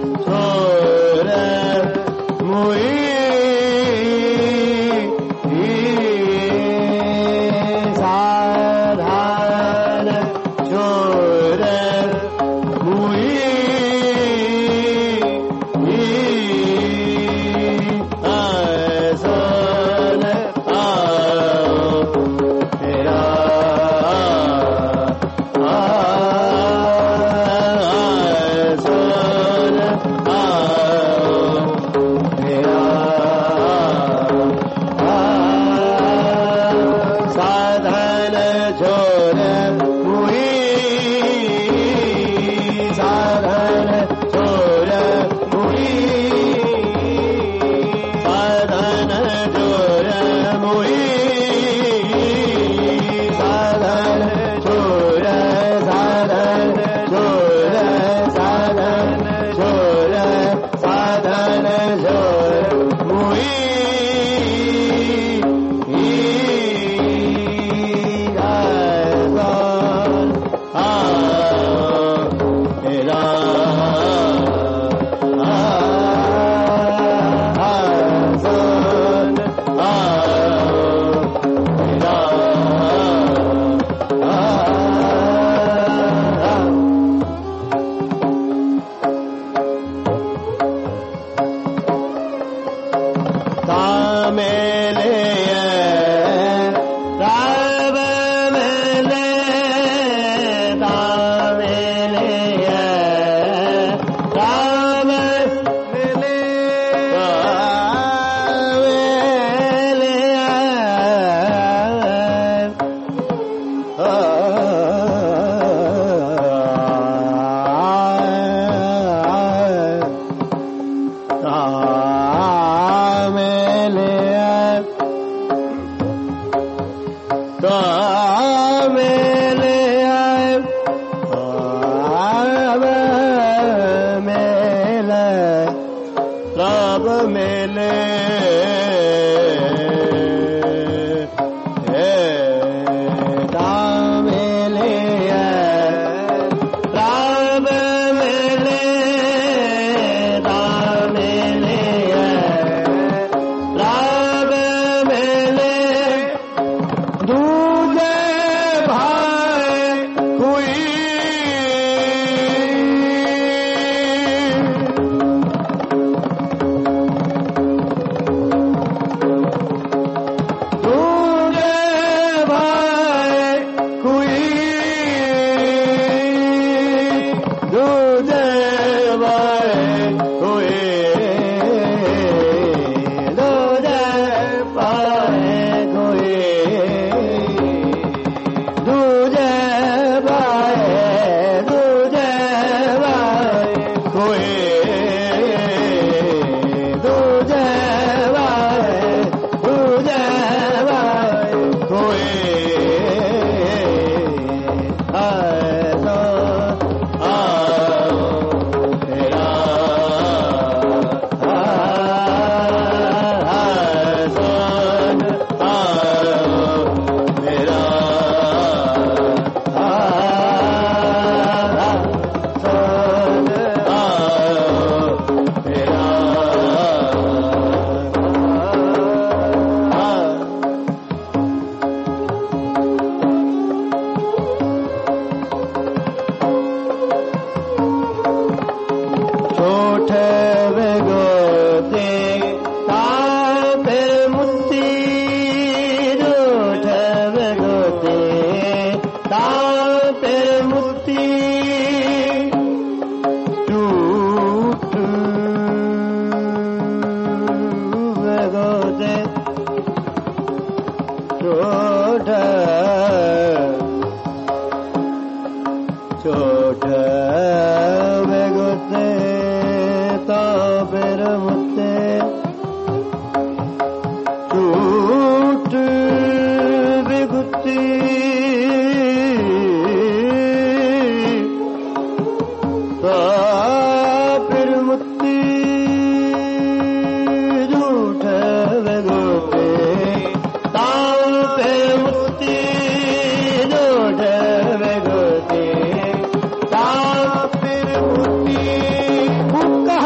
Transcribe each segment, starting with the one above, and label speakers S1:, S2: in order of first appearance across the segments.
S1: बुका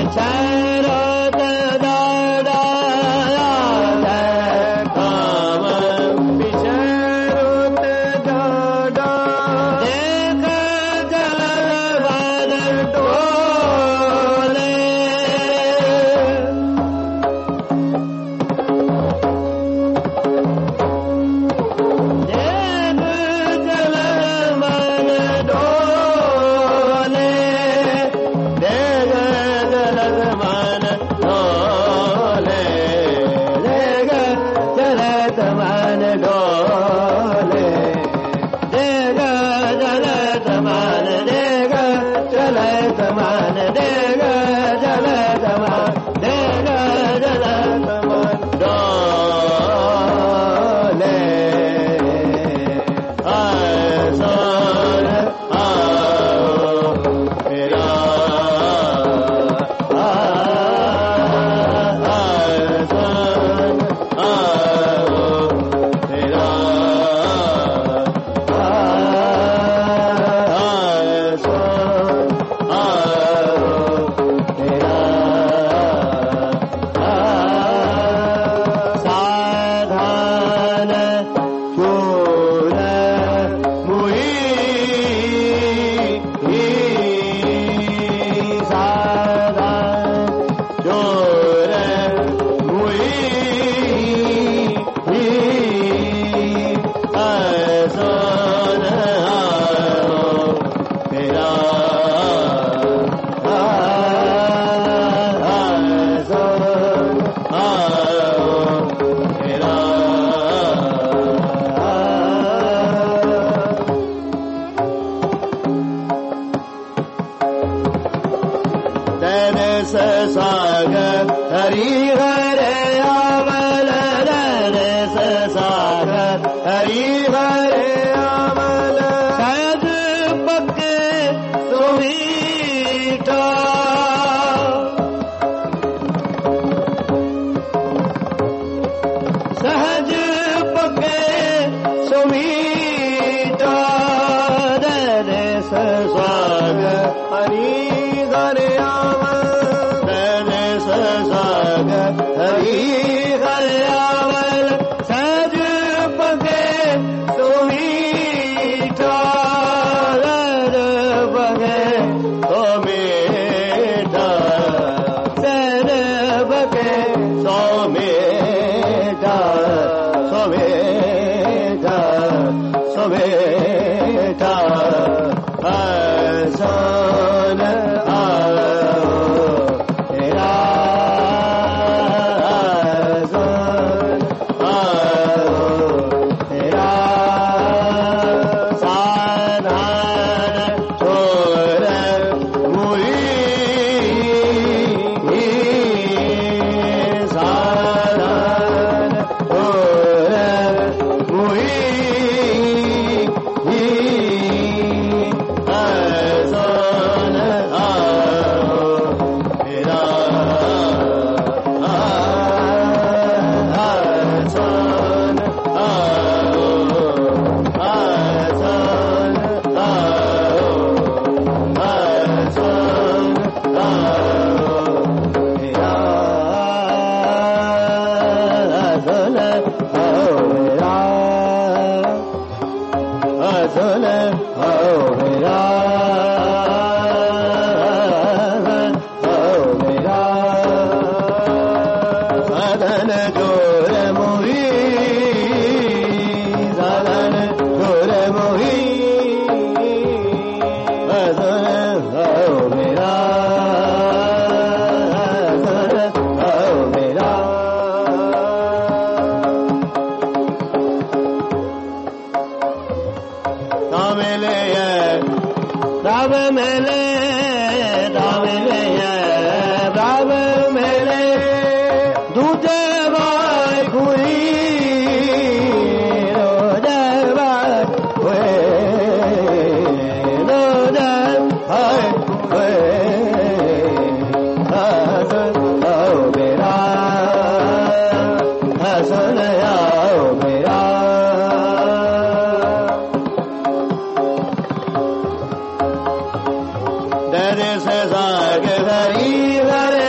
S1: Hare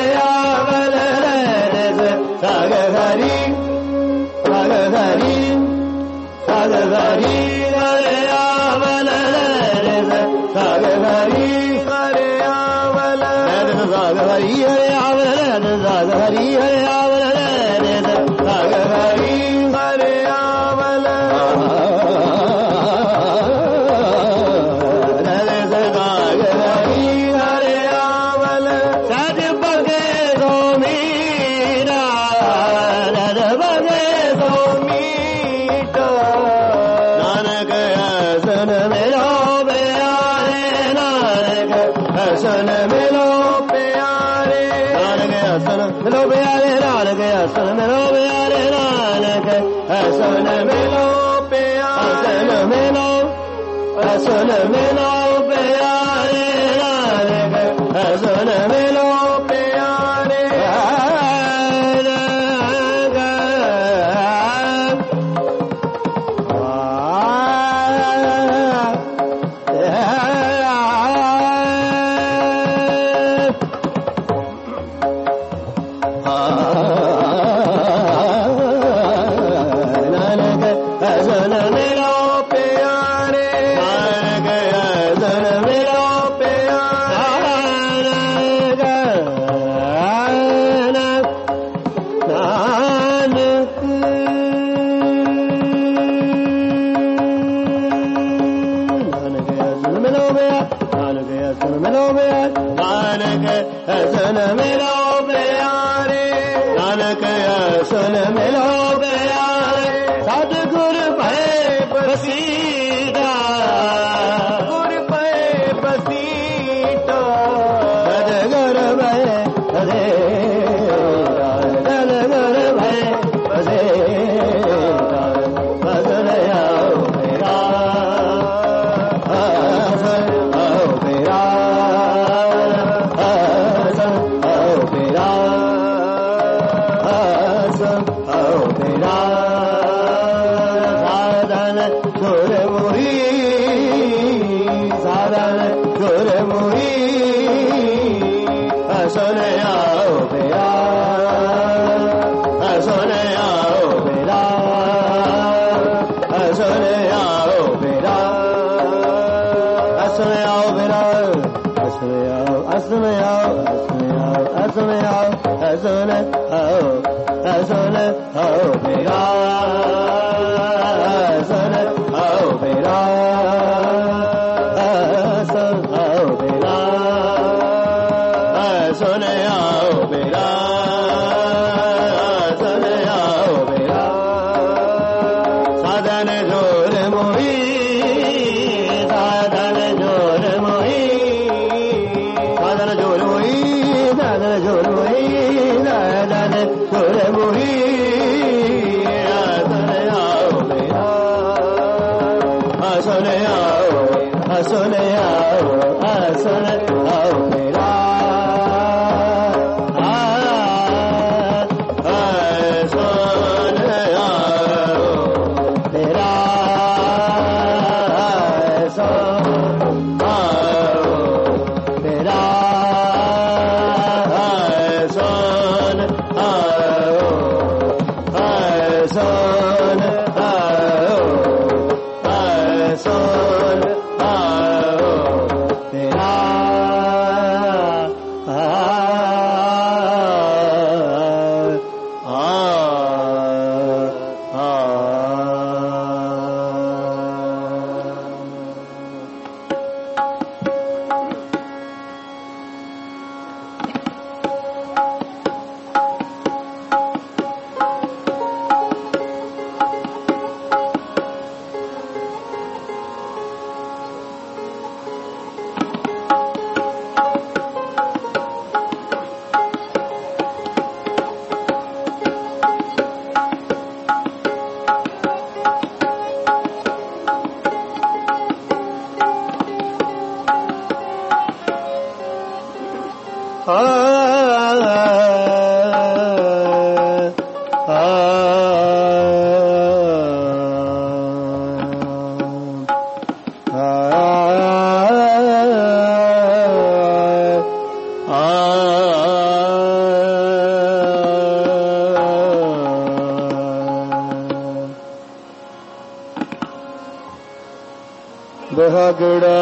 S1: बिहगड़ा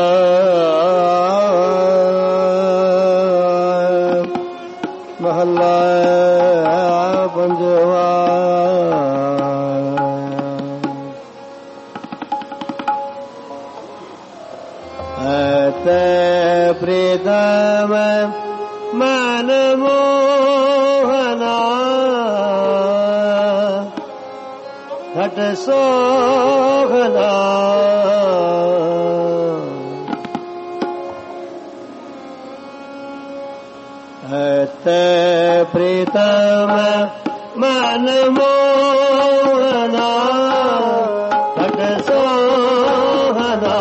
S1: महला पंजवा प्रीतम मन मोहना घट सोहना प्रीतम मन मोहना घट सोहना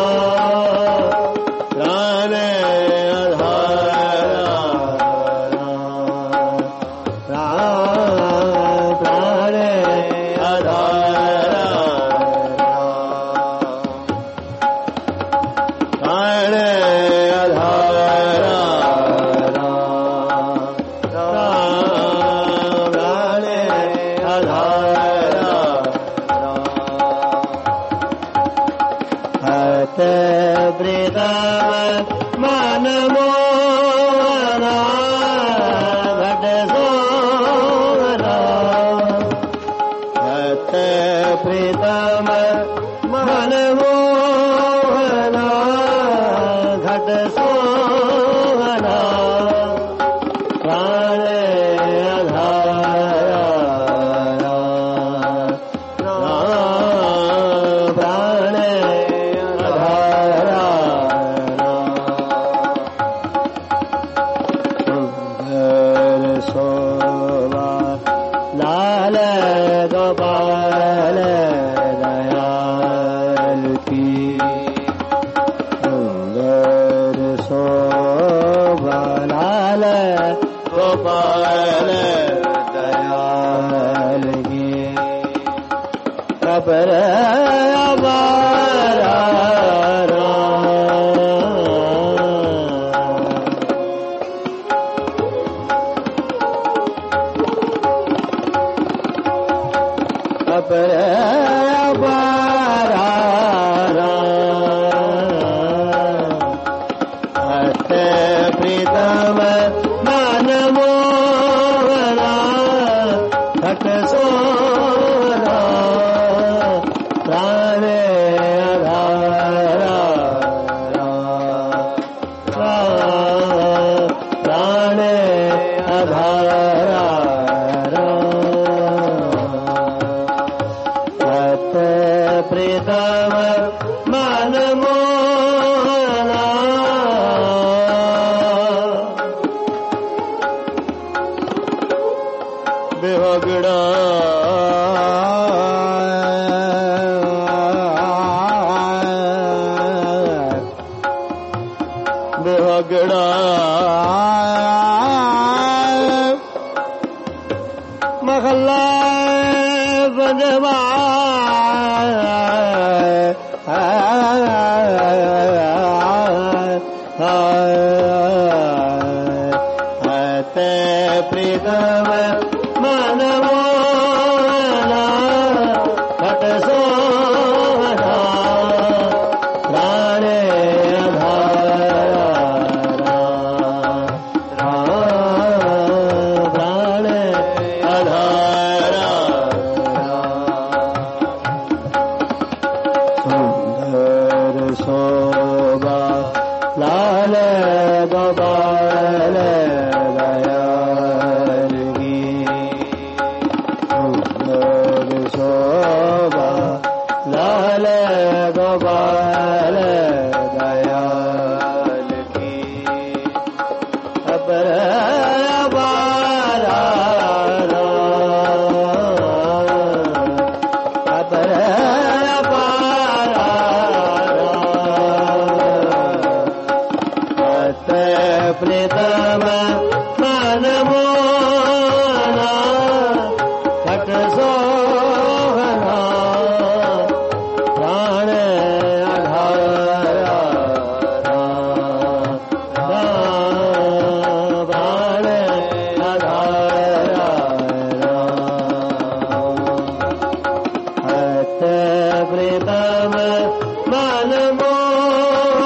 S1: प्रीतम मन मोहना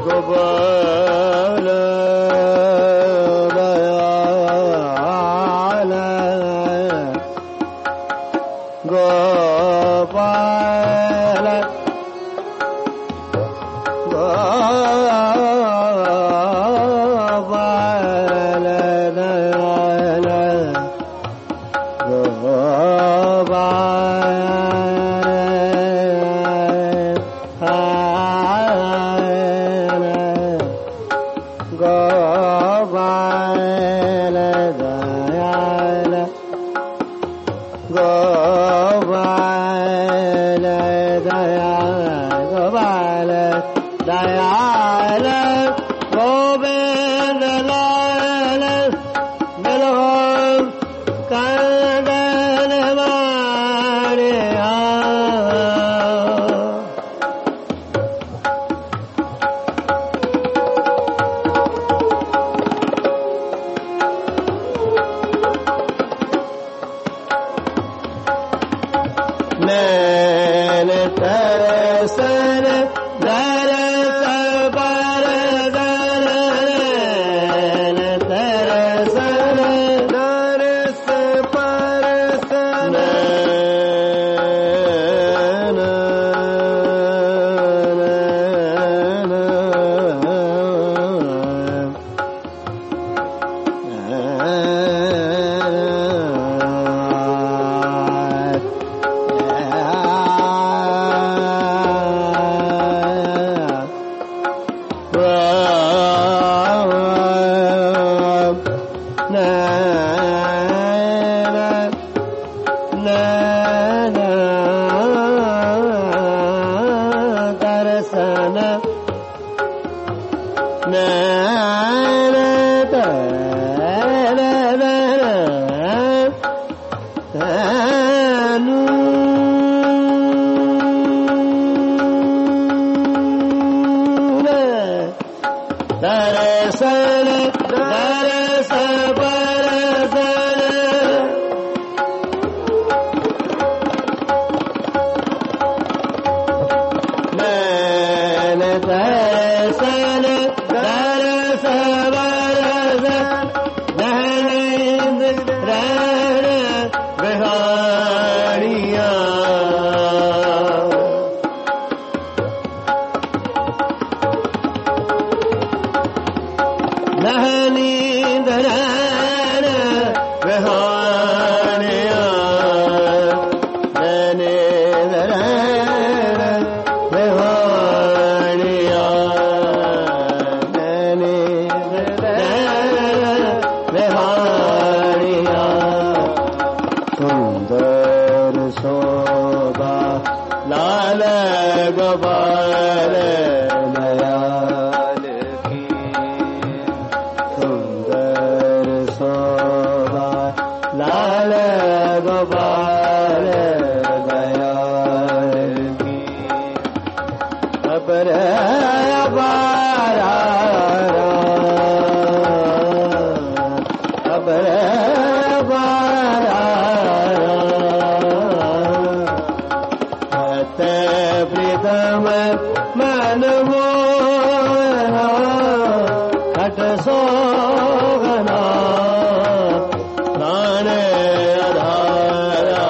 S1: गोपाल दयाल गोपाल गोपाल दयाल गोपाल दयाल गोपाल दयाल गोपाल दयाल गोविंद लाल मिलो कंदन मारिया नैन तरसन दरस पर नैन तरसन दरस परस नैन दरसन दरस परसन नैन तरसन दरस परसन नैन रैन बिहारिया नहनी दरैन बिहारिया नैने दरैन बिहारिया नैने दरैन बिहारिया सुंदर शोभा लाल गोपाल दयाल की सुंदर शोभा लाल गोपाल दयाल की अपर अपारा अपर अपारा प्रीतम मन मोहा खट सोगना प्राण आधारा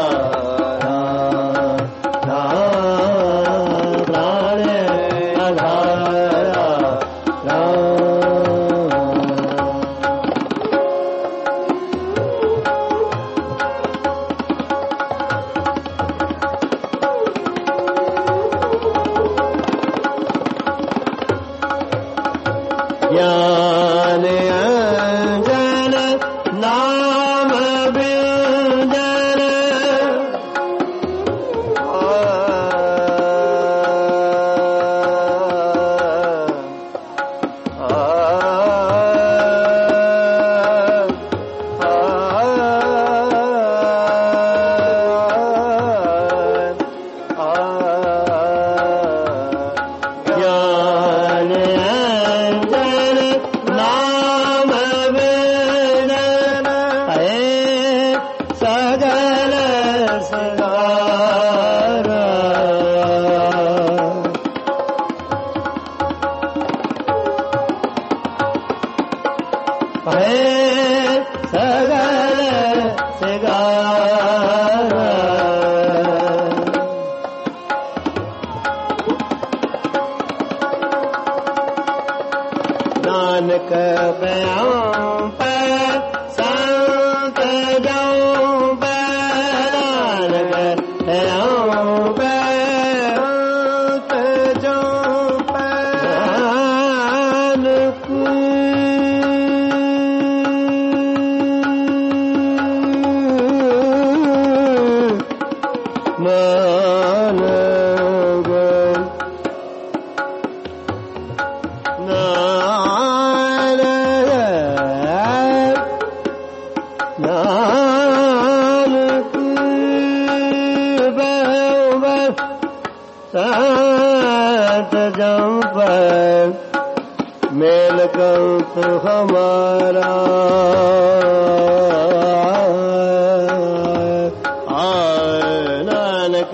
S1: प्राण आधारा ज्ञान अंजन नाम व्यंजन ज्ञान अंजन नाम है सगल सिगारा नानक बयां पर संत जाऊं पर नानक बयां पर संत जाऊं पर मेल कंस हमारा नानक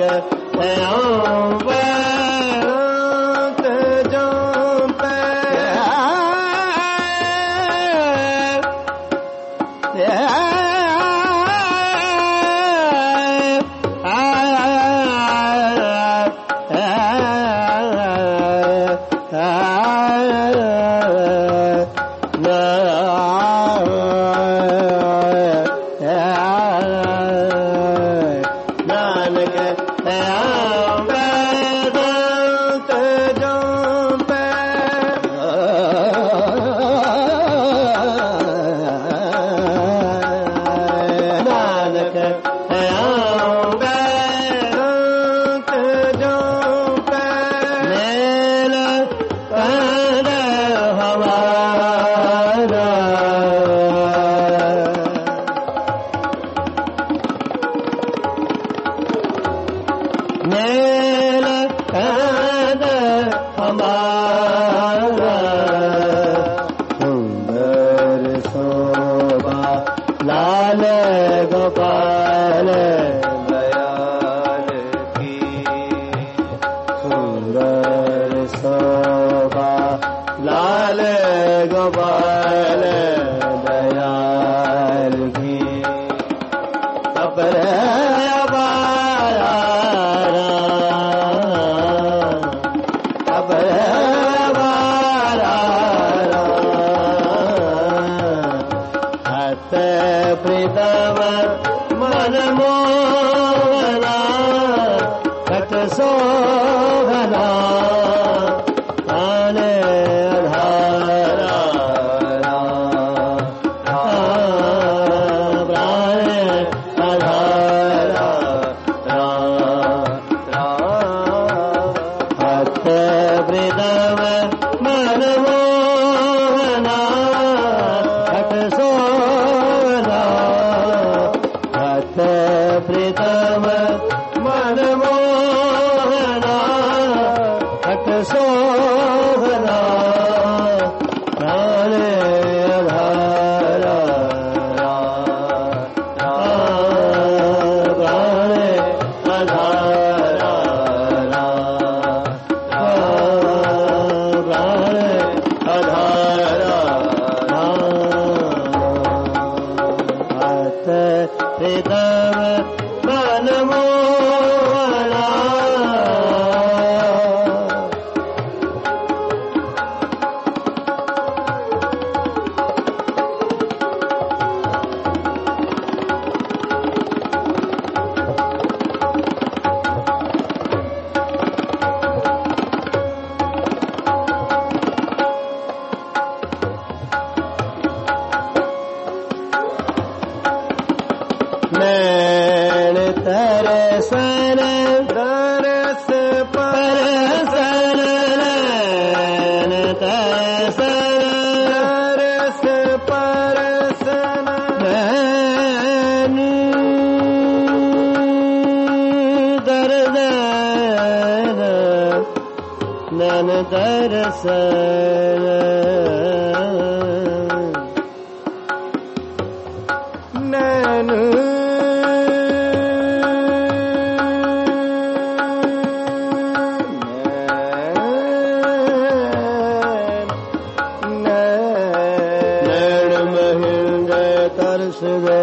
S1: दे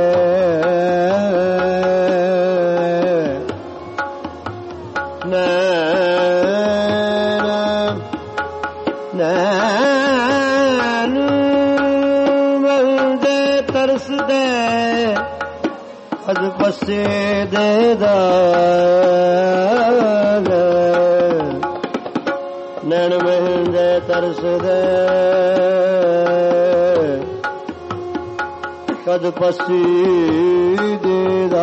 S1: तरस दे अज पसे दे दाग नैन महंदे तरस दे कद पसी दे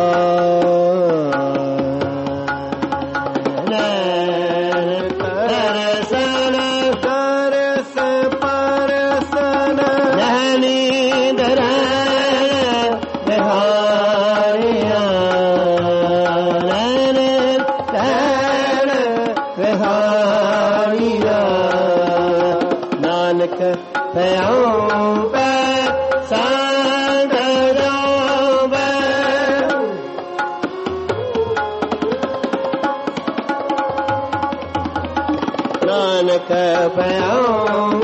S1: नानक प्याऊं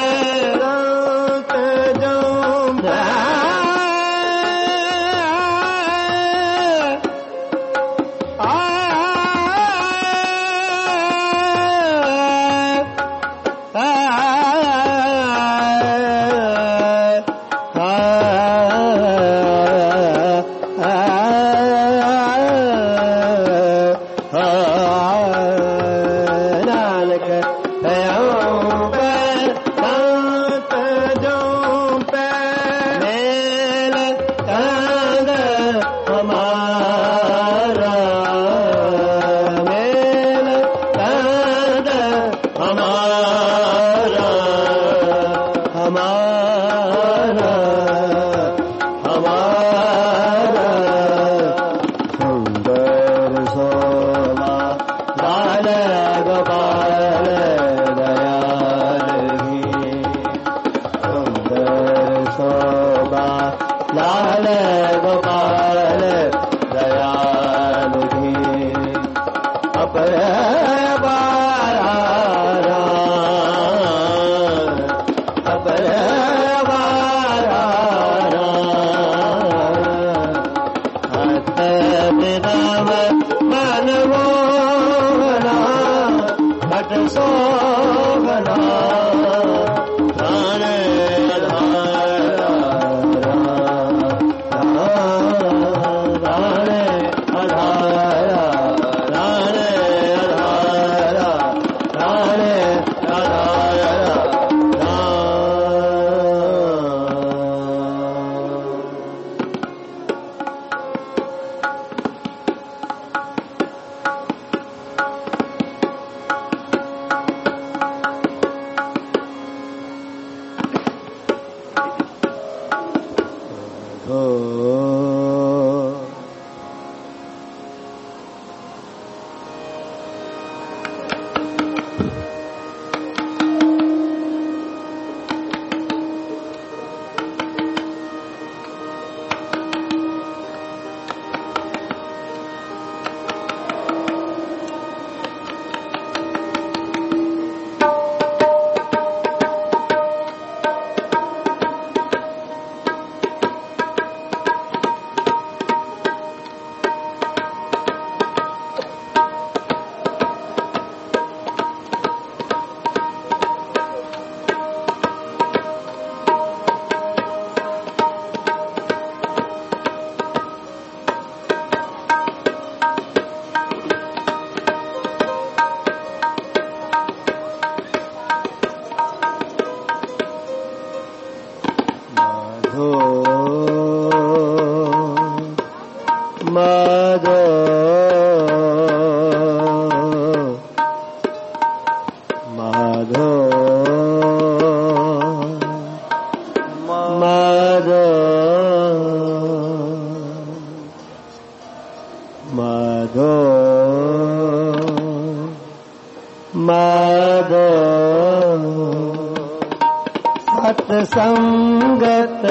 S1: संगत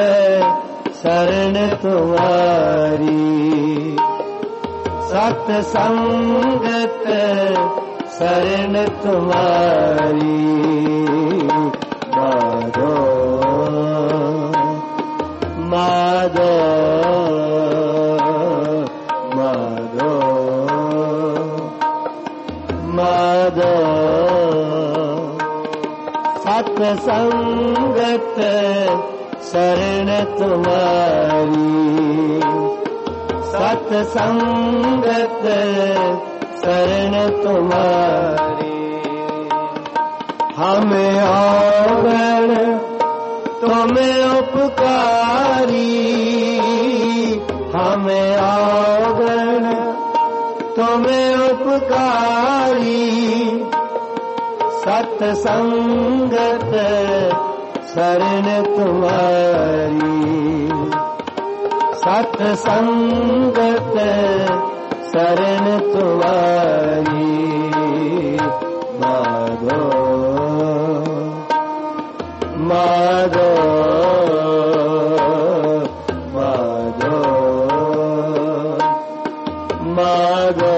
S1: शरण तुम्हारी सत संगत शरण तुम्हारी माधो माधो संगत शरण तुम्हारी, सत संगत शरण तुम्हारी। हमें आवरण तुम्हें उपकारी, हमें आवरण तुम्हें उपकारी। सत संगत शरण तुम्हारी, सत संगत शरण तुम्हारी। माधो माधो माधो माधो।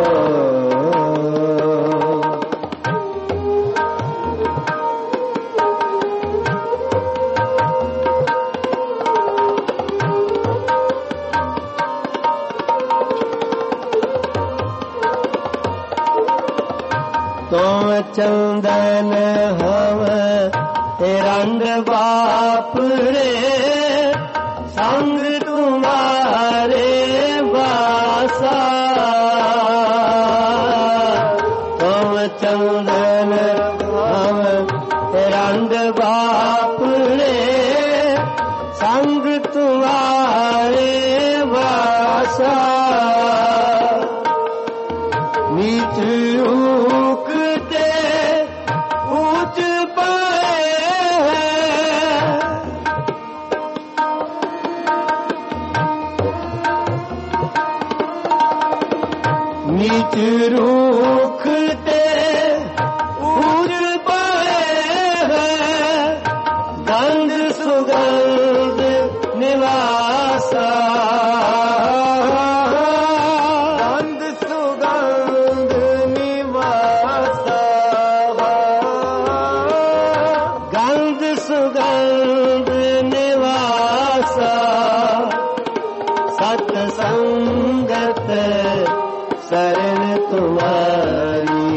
S1: तुम चंदन हम रंग बाप रे, संग तुम्हारे बासा। तुम चंदन हम रंग बाप रे, संग तुम्हारे बासा। नीच नीच रूखते ऊंच पाए हैं, गंध सुगंध निवासा। गंध सुगंध निवासा, गंध सुगंध निवासा। सत संगत शरण तुम्हारी,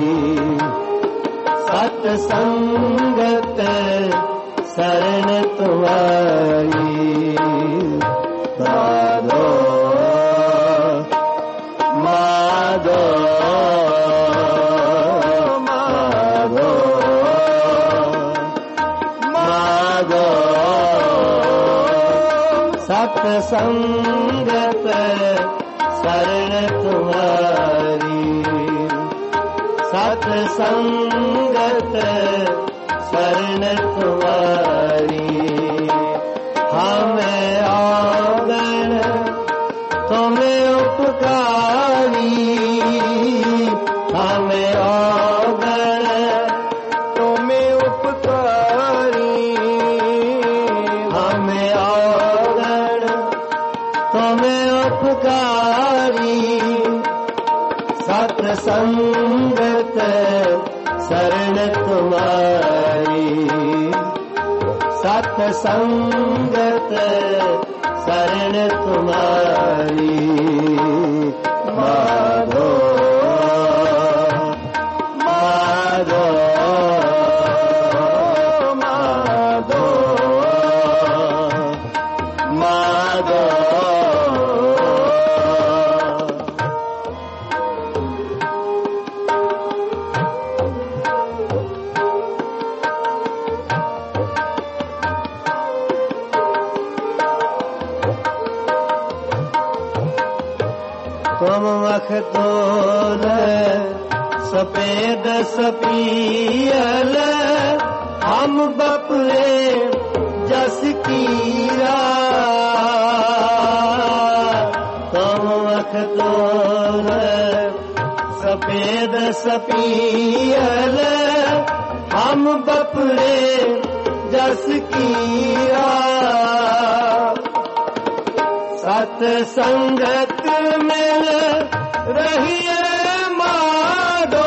S1: सत संगत शरण तुम्हारी। माधो माधो माधो माधो। सत संगत शरण तुम्हारी, सत संगत शरण तुम्हारी। हमें आवरण तुम्हें उपकारी, हमें आवरण तुम्हें उपकारी। हमें आवरण तुम्हें उपकारी। सत संगत शरण तुम्हारी, सत संगत शरण तुम्हारी। माधो माधो माधो माधो। तुम मखतोल सफेद सपियल, हम बपरे जस कीरा। तुम मखतोल सफेद सपियल, हम बपरे जस कीरा। सत संगत मिल रहिए माधो,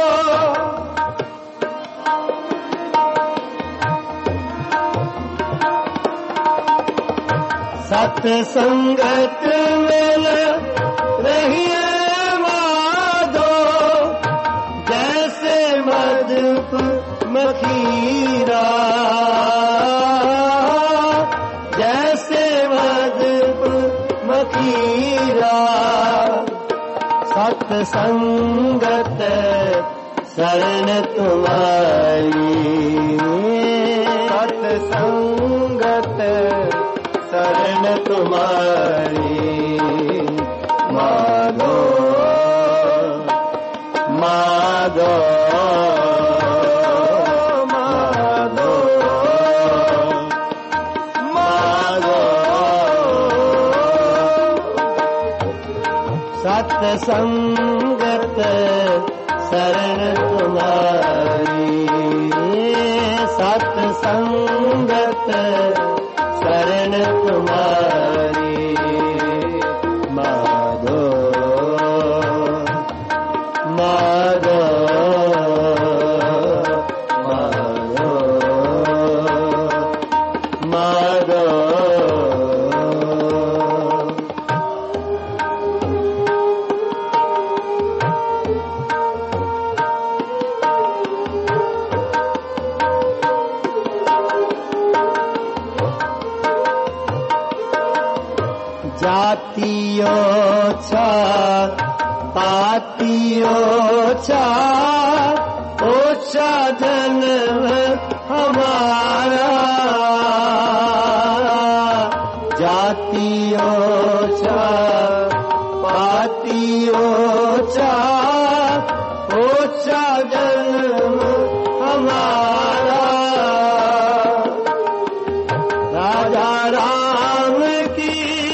S1: सत संगत मिल रहिए माधो। जैसे मधुप मखीरा, संगत शरण तुम्हारी, सत्संगत शरण तुम्हारी। माधो माधो माधो माधो, सत्संगत शरण तुम्हारी, सत्संगत शरण तुम्हारी। माधो माधो माधो माधो, जातियो छा पातियो छा, ओछा जन्म हमारा। जातियो छा पातियो छा, ओछा जन्म हमारा। राजा राम की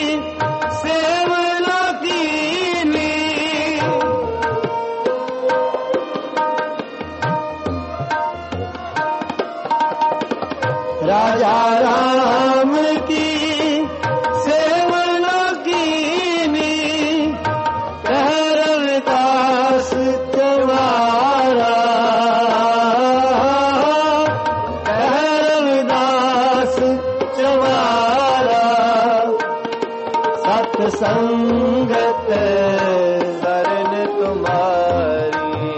S1: राजा राम की सेवना कीनी, कह रविदास तुम्हारा, कह रविदास तुम्हारा। सत्संगत शरण तुम्हारी,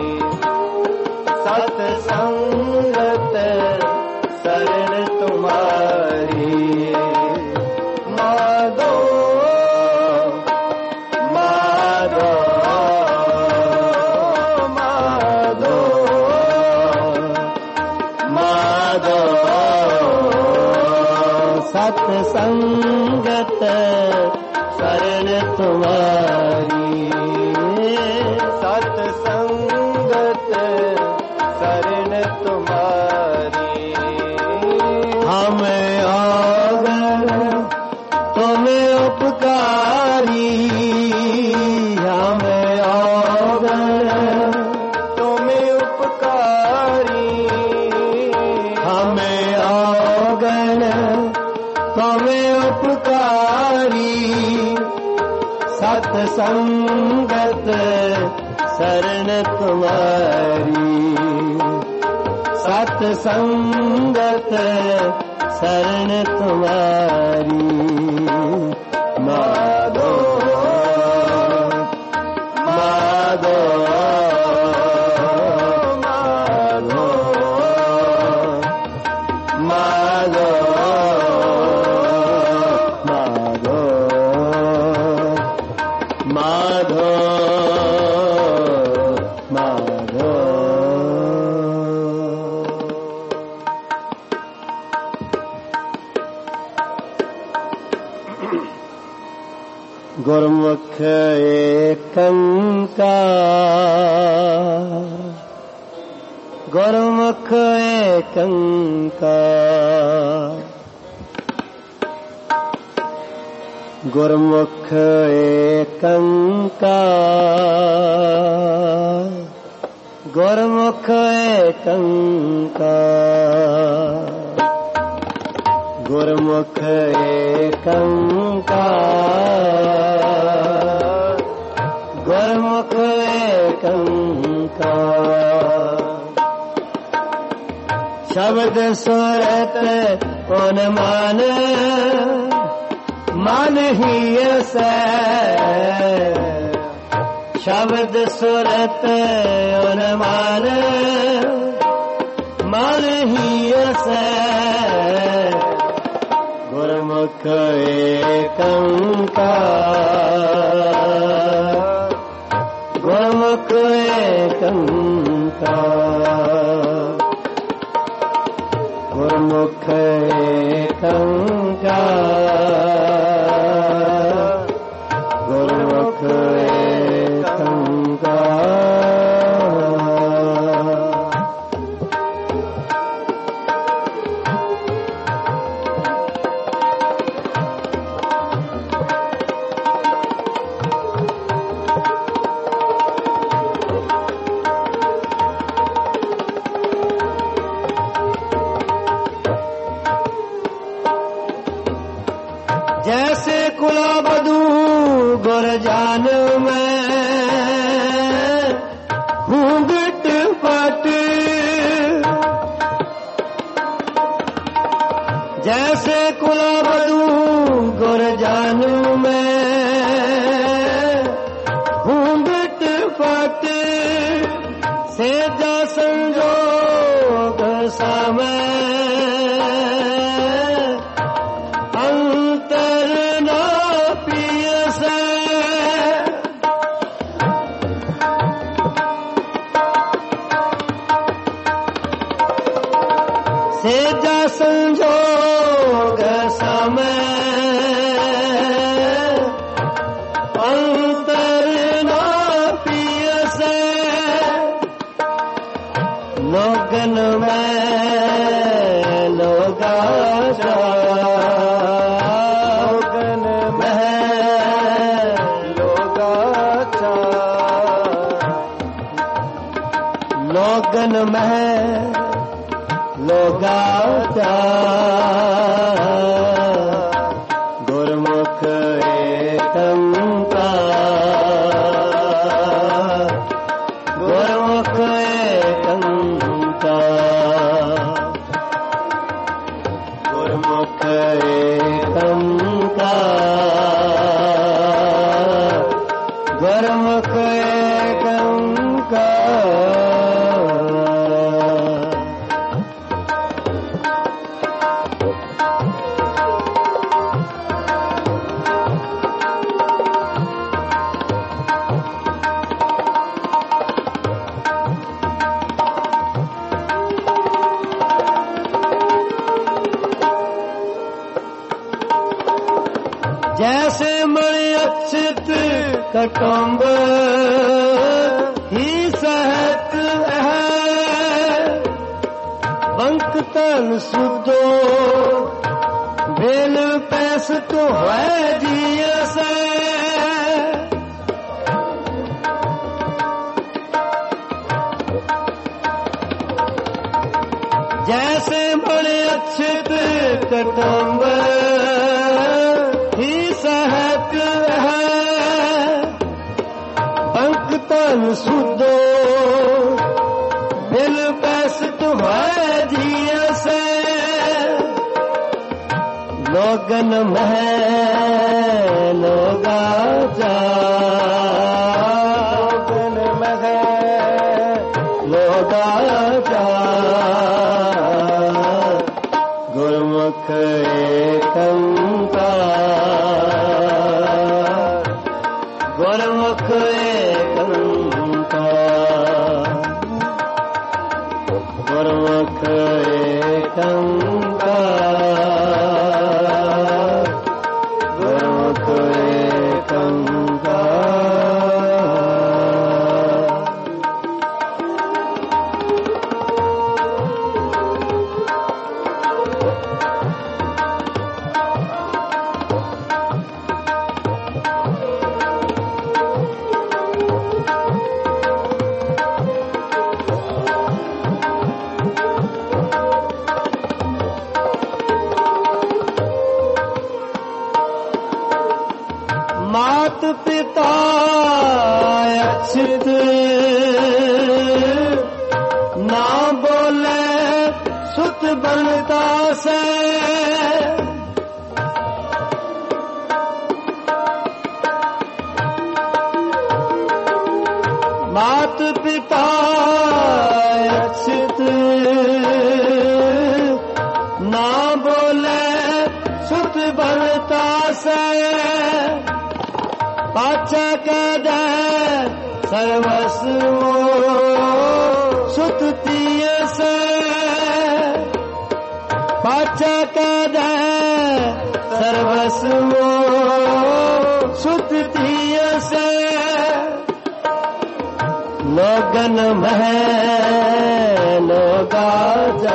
S1: सत्संगत शरण तुम्हारी। माधो माधो माधो माधो, सत्संगत शरण तुम्हारी, सत्संगत शरण तुम्हारी। हमें आगर तुम्हें उपकारी, हमें आगर तुम्हें उपकारी। हमें आगर तुम्हें उपकारी, सत्संगत शरण तुम्हारी, सत्संगत शरण तुम्हारी। माधो माधो माधो माधो माधो माधो माधो। गुरुमुख एकंकार, गुरुमुख एकंकार, गुरुमुख एकंकार, गुरुमुख एकंकार, गुरुमुख एकंकार, गुरुमुख एकंकार। शब्द सुरत कौन माने, मन ही ऐसा। शब्द सुरत कौन माने, मन ही ऐसा। गुरुमुख एकंकार, गुरुमुख एकंकार, गुरुमुख जैसे कुलाबधू गुरजान में घूंघट पट, जैसे कुलाबधू गुरजान में घूंघट पट, सेजा संजोग समय सेजा संजोग समय अंतर न पियसे, लोगन में लोगाचा, लोगन में लोगाचा, लोगन में लोगाचा, गुरुमुख एकंकार, गुरुमुख एकंकार, गुरुमुख एकंकार, गुरुमुख एकंकार। जैसे मणि अक्षित कटुम्ब ही सहत है, बंक तन सुधो बेल पैस तो है जिय से, जैसे मणि अक्षित कटुम्ब ही सहत है, बंक तन सुधो दिल पैस तुम्हारे जिय से, लोगन में लोगाचा, लोगन में लोगाचा, गुरुमुख एकंकार, गुरुमुख एकंकार, गुरुमुख एकंकार, गुरुमुख एकंकार। मात पिता अक्षित ना बोले सुत बनता से, मात पिता अक्षित ना बोले सुत बनता से, पाचा कद सर्वस्व सुत तीय से, पाचा चकद सर्वस्व सुत थिय से लोगन मह लोगा जा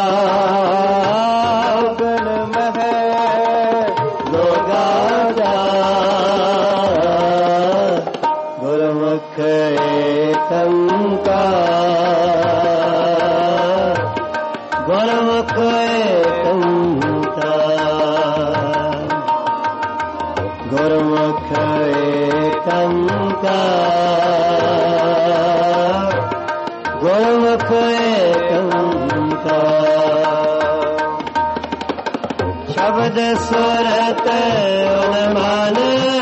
S1: शब्द सुरत मान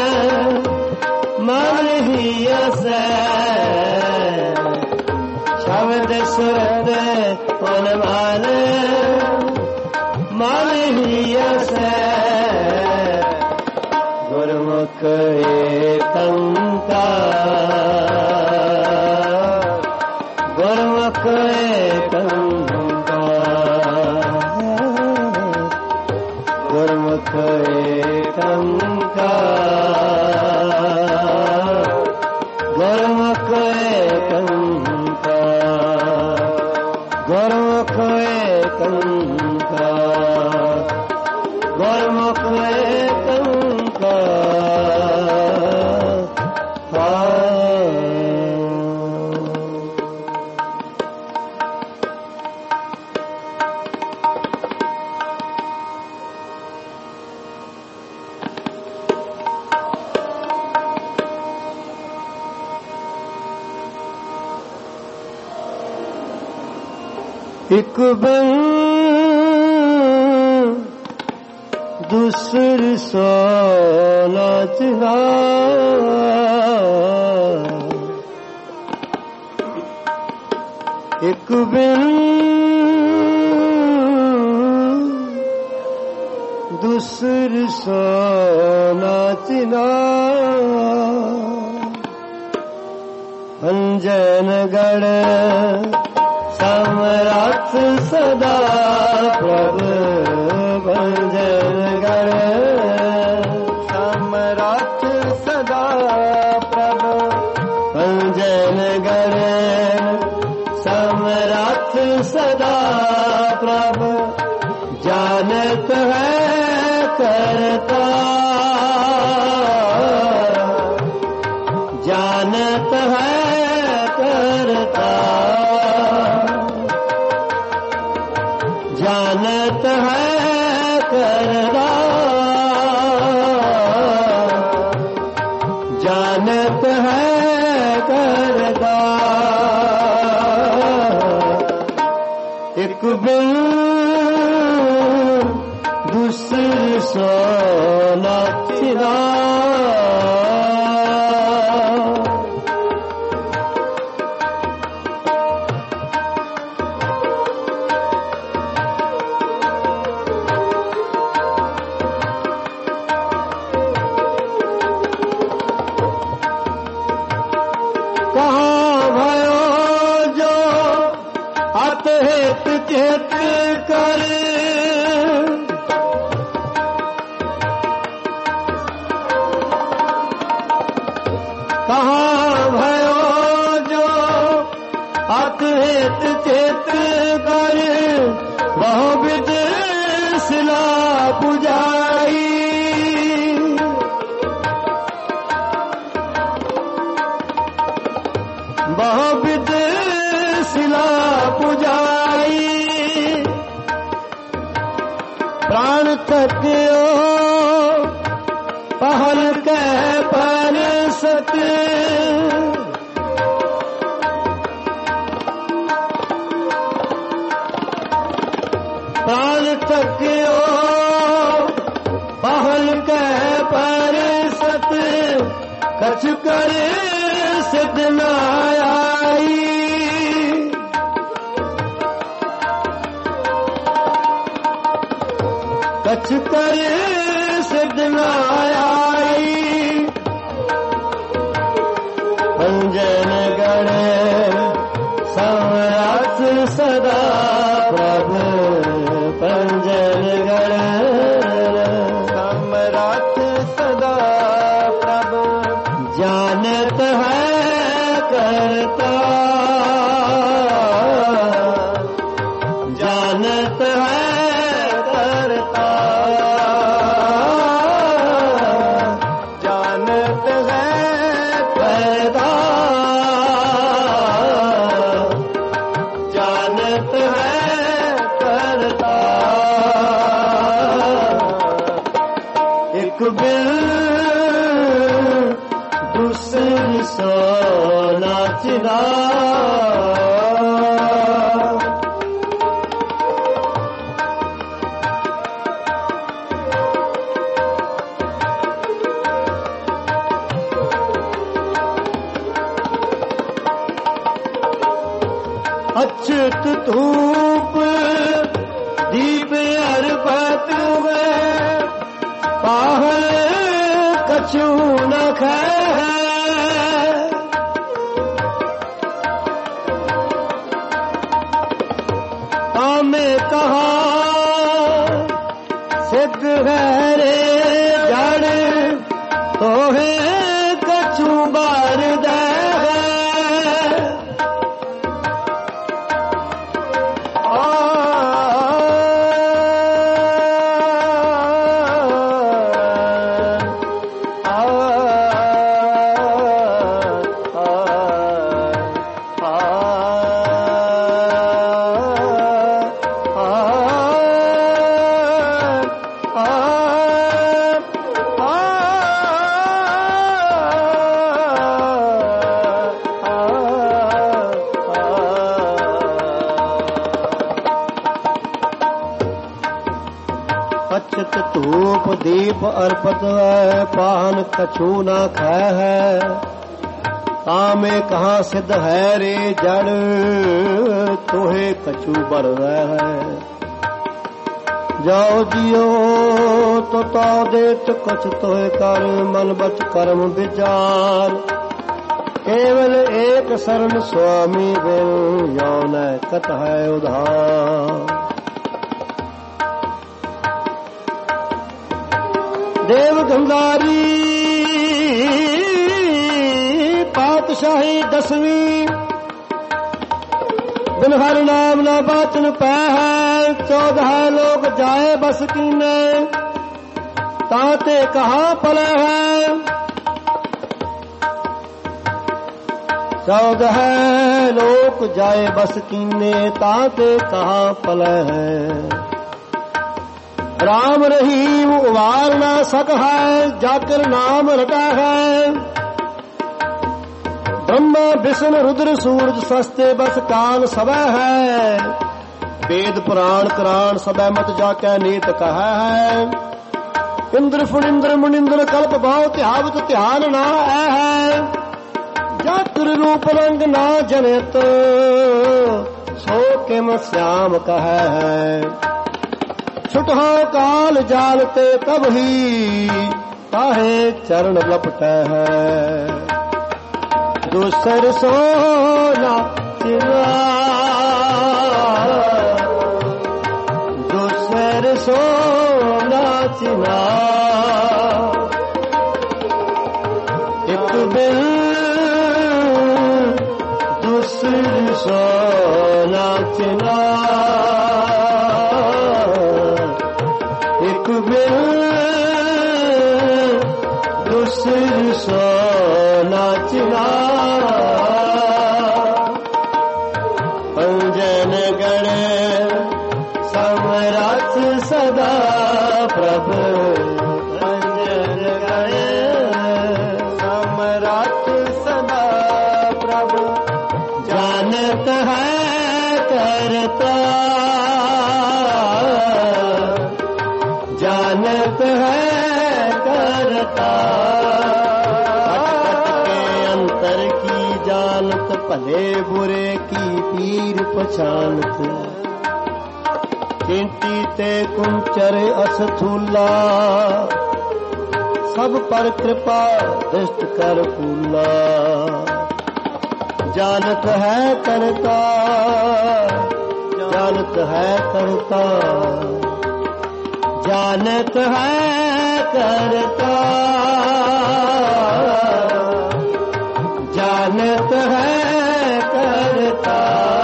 S1: मन ही से शब्द सुरत मान मन ही से गुरुमुख गुरुमुख गुरुमुख गुरुमुख गुरुमुख गुरुमुख एक बन दूसर सो नाचना एक बिन दूसर सो नाचना अंजनगढ़ समरथ सदा प्रभु भंजनगढ़ समरथ सदा प्रभु भंजनगढ़ समरथ सदा प्रभु जानत है करता जानत है करता जानत है करदा जानत है करदा एक बिन दूसर सो नाचना चेत कर कहाँ भयो जो अतहित चेत कर बहुविध शिला पुजाई बहुविध शिला पुजाई प्राण तत्यो पहल कह पर सत प्राण तत्यो पहल कह पर सत कछ कर सिद्ध न आई कछ कर सिद्ध न आई अंजनगढ़ समरथ सदा प्रभु पंजनगढ़ ਬਿਨ ਦੂਸਰ ਸੋ ਨਾਚਦਾ। अच्युत धूप दीप अर्पत में पाहल कछु न खाए। आमे कहा सिद्ध है रे जड़ तो है कछु बार दे। अच्युत धूप दीप अर्पत है पान कछु न खाए है। तामे कहाँ सिद्ध है रे जड़ तोहे कछु बढ़ है। जाओ जियो तो ताओ देत कुछ तोहे कर मन बच कर्म विचार। केवल एक शरण स्वामी बिन यौन कत है उधार। देव गंगारी पातशाही दसवीं बिन हर नाम न बाचन पै है। 14 लोग जाए बस कीने ताते कहाँ पले है। 14 लोग जाए बस कीने ताते कहाँ पले है। राम रहीम उबार न सक है जाकर नाम रटा है। ब्रह्मा विष्णु रुद्र सूरज सस्ते बस काल सब है। वेद पुराण कुरान सब मत जाके नीत कहा है। इंद्र फुनिंद्र मुनिंद्र कल्प भाव त्यावत ध्यान ना है। जाकर रूप रंग ना जनित सो किम श्याम कह है। छुटहो काल जालते तब ही काहे चरण लपट है। दूसर सोना चिना दूसर सोना चिना। एक बिन दूसर सोना चिना। एक बिन दूसर सोना चिना। पंजन गण समरथ सदा प्रभु। पंजन गण समरथ सदा प्रभु। जानत है करता जानत है करता। कट के अंतर की जानत भले बुरे की पीर पछानत। चिंटी ते कुंचर असथूला सब पर कृपा दृष्ट कर फूला। जानत है करता जानत है करता। जानत है करता जानत है करता।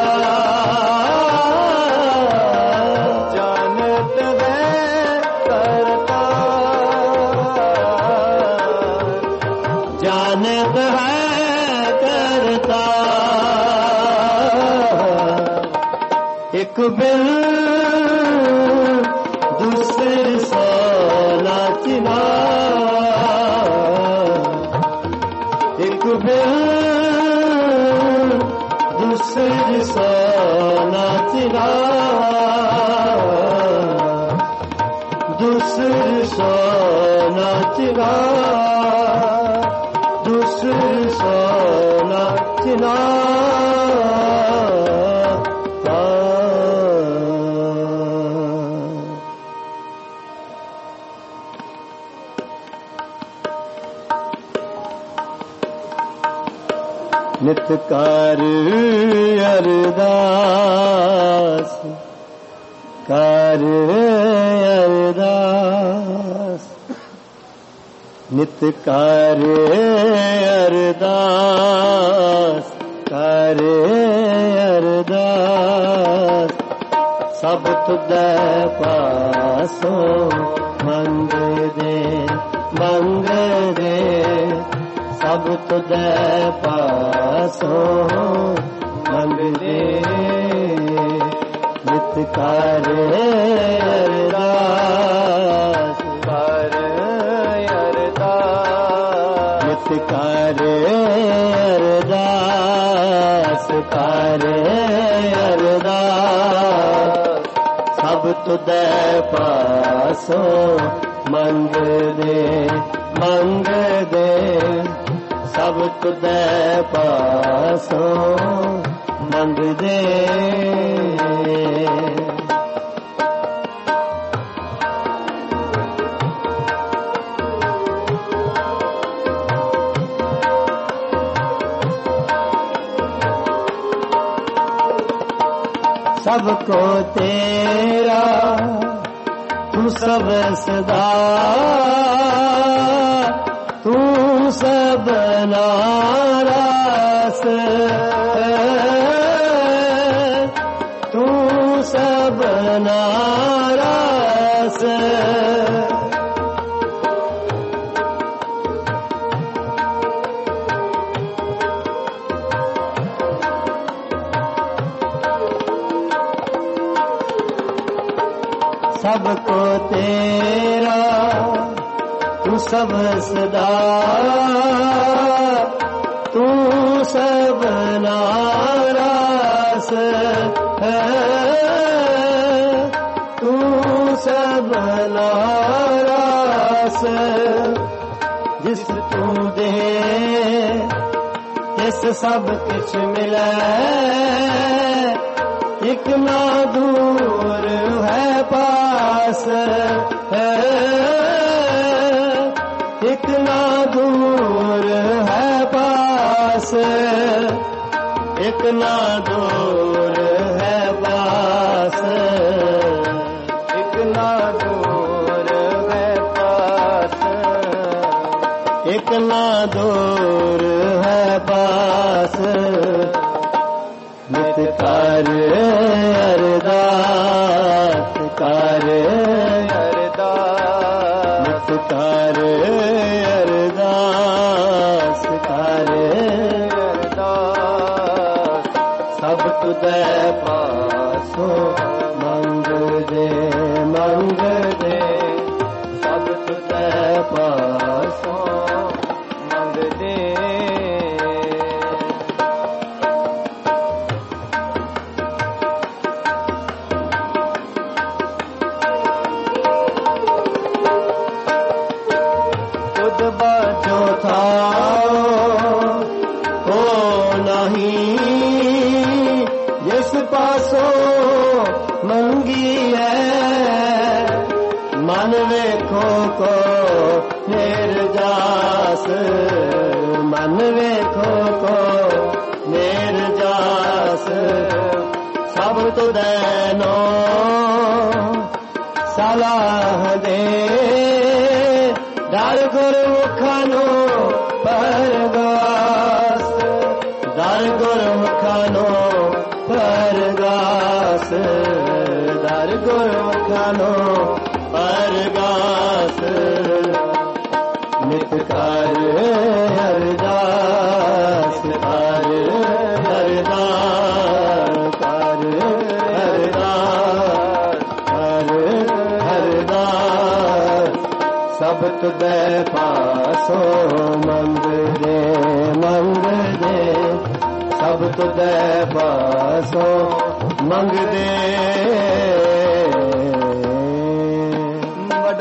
S1: जानत है करता जानत है करता। एक बिन दूसर सोना चिना। दूसर सो न चिना दूसर सो न चिना नित कर अरदास कर अरदास नित कर अरदास कर अरदास सब तुदै पासों मंग दे सब तुदै पासों मंग दे नित कर अरदास कर अरदास नित कर अरदास कर अरदास सब तुदै पासों मंग दे सब तुदै पासों मंग दे सबको तेरा तू सब सदा तू सबना रास तू सबना रास सबको तेरा तू सब सदा तू सब नारास तू सब नारास जिस तू दे तिस सब कुछ मिले एक ना दूर है पास है एक ना दूर है पास एक ना दूर है पास एक ना दूर है पास एक ना दूर है पास नित कर अरदास कर अरदास नित कर अरदास कर अरदास सब तुदै पासों मंग दे सब तुदै पासों मंग दे जो था हो नहीं जिस पासों मंगी है मन वेखो को निर्जास मन वेखो को निर्जास सब तुदै नो सलाह दे दर गुरमुखां नूं परगास दर गुरमुखां नूं परगास दर गुरमुखां नूं परगास नित कर अरदास कर अरदास कर अरदास सब तुदै पासों मंग दे सब तुदै पासों मंग दे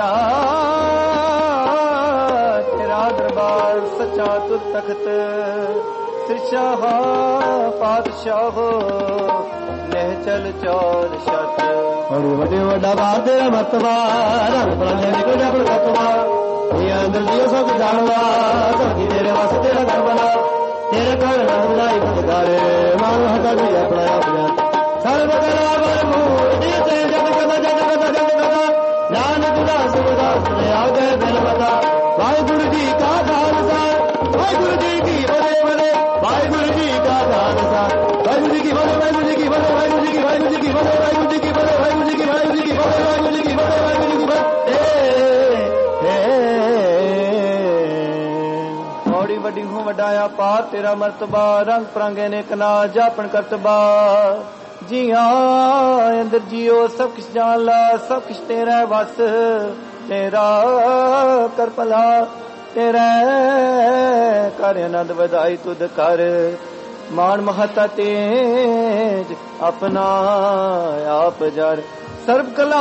S2: ਰਚਾ ਤੁਰ ਤਖਤ ਸਿਰਸ਼ਾਹ ਪਾਤਸ਼ਾਹ ਨਹਿ ਚਲ ਚੌਰ ਛਤ
S1: ਔਰ ਵੱਡੇ ਵੱਡਾ ਬਾਤ ਤੇਰਾ ਮਤਵਾ ਰੰਗ ਬਲਾਂਦੇ ਨਿਕਲ ਜਾ ਪ੍ਰਗਟਵਾ ਇਹ ਅੰਦਰ ਜੀਓ ਸਭ ਜਾਣਦਾ ਸਭੀ ਤੇਰੇ ਵਾਸਤੇ ਤੇਰਾ ਘਰ ਬਣਾ ਤੇਰੇ ਘਰ ਨਾਮ ਲਾਈ ਬਦਗਾਰੇ ਮਾਨ ਹਟਾ ਜੀ ਆਪਣਾ ਆਪਣਾ ਸਰਬ ਕਲਾ ਬਰਮੂਰਤੀ ਤੇ ਜਗ ਕਦਾ ਜਗ ਕਦਾ ਜਗ ਕਦਾ ਨਾਨਕ ਦਾਸ ਉਦਾਸ ਨੇ ਆਗੇ ਬਿਨ ਬਤਾ ਵਾਹਿਗੁਰੂ ਜੀ ਕਾ ਖਾਲਸਾ ਵਾਹਿਗੁਰੂ ਜੀ ਕੀ ਫਤਿਹ ਵਾਹਿਗੁਰੂ ਜੀ ਕਾ ਖਾਲਸਾ ਵਾਹਿਗੁਰੂ ਜੀ ਕੀ ਫਤਿਹ ਵਾਹਿਗੁਰੂ ਜੀ ਕੀ ਫਤਿਹ ਵਾਹਿਗੁਰੂ ਜੀ ਕੀ ਵਾਹਿਗੁਰੂ ਜੀ ਕੀ ਫਤਿਹ ਵਾਹਿਗੁਰੂ ਜੀ ਕੀ ਫਤਿਹ ਵਾਹਿਗੁਰੂ ਜੀ ਕੀ ਵਾਹਿਗੁਰੂ ਜੀ ਕੀ ਫਤਿਹ ਵਾਹਿਗੁਰੂ ਜੀ ਕੀ ਫਤਿਹ ਵਾਹਿਗੁਰੂ ਜੀ ਕੀ ਫਤਿਹ
S2: ਔੜੀ ਵੱਡੀ ਹੂੰ ਵਡਾਇਆ ਪਾਰ ਤੇਰਾ ਮਰਤਬਾ ਰੰਗ ਪ੍ਰਾਂਗੇ ਨੇ ਕਨਾ ਜਾਪਣ ਕਰਤਬਾ ਜੀਆਂ ਅੰਦਰ ਜੀਓ ਸਭ ਕੁਛ ਜਾਣ ਲਾ ਸਭ ਕੁਛ ਤੇਰਾ ਵਸ ਤੇਰਾ ਕਰ ਭਲਾ ਤੇਰਾ ਕਰ ਆਨੰਦ ਵਧਾਈ ਤੁਧ ਕਰ ਮਾਨ ਮਹਤਾ ਤੇਜ ਆਪਣਾ ਆਪ ਜਰ ਸਰਬ ਕਲਾ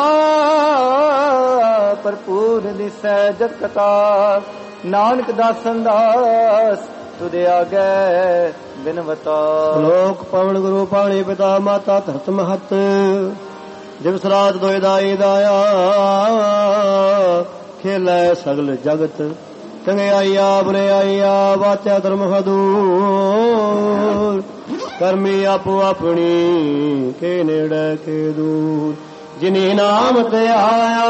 S2: ਭਰਪੂਰ ਦਿਸੈ ਜਤ ਕਤਾ ਨਾਨਕ ਦਾਸਨ ਦਾਸ ਤੁਦੇ ਆਗੇ ਬਿਨਵਤਾ
S1: ਲੋਕ ਪਵਨ ਗੁਰੂ ਪਾਣੀ ਪਿਤਾ ਮਾਤਾ ਧਰਤ ਮਹਤ ਦਿਵਸ ਰਾਤ ਦੋਇ ਦਾਈ ਦਾਇਆ ਖੇਲੇ ਸਗਲ ਜਗਤ ਚੰਗਿਆਈਆ ਬੁਰਿਆਈਆ ਵਾਚਾ ਧਰਮ ਹਦੂਰ ਕਰਮੀ ਆਪੋ ਆਪਣੀ ਕੇ ਨੇੜੇ ਕੇ ਦੂਰ ਜਿਨੀ ਨਾਮ ਤੇ ਆਇਆ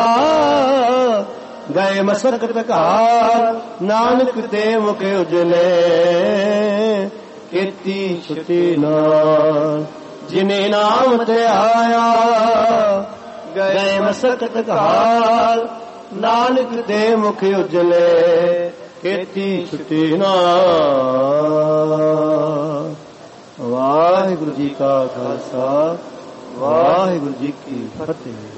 S1: ਗਏ ਮਸਕਤ ਘਾਰ ਨਾਨਕ ਤੇ ਮੁਖ ਉਜਲੇ ਕੀਤੀ ਛੁਟੀ ਨਾਮ ਜਿਨੇ ਨਾਮ ਤੇ ਆਇਆ ਗਏ ਮਸਕਤ ਘਾਰ ਨਾਨਕ ਤੇ ਮੁਖ ਉਜਲੇ ਕੀਤੀ ਛੁਟੀ ਨਾਮ ਵਾਹਿਗੁਰੂ ਜੀ ਕਾ ਖਾਲਸਾ ਵਾਹਿਗੁਰੂ ਜੀ ਕੀ ਫਤਿਹ।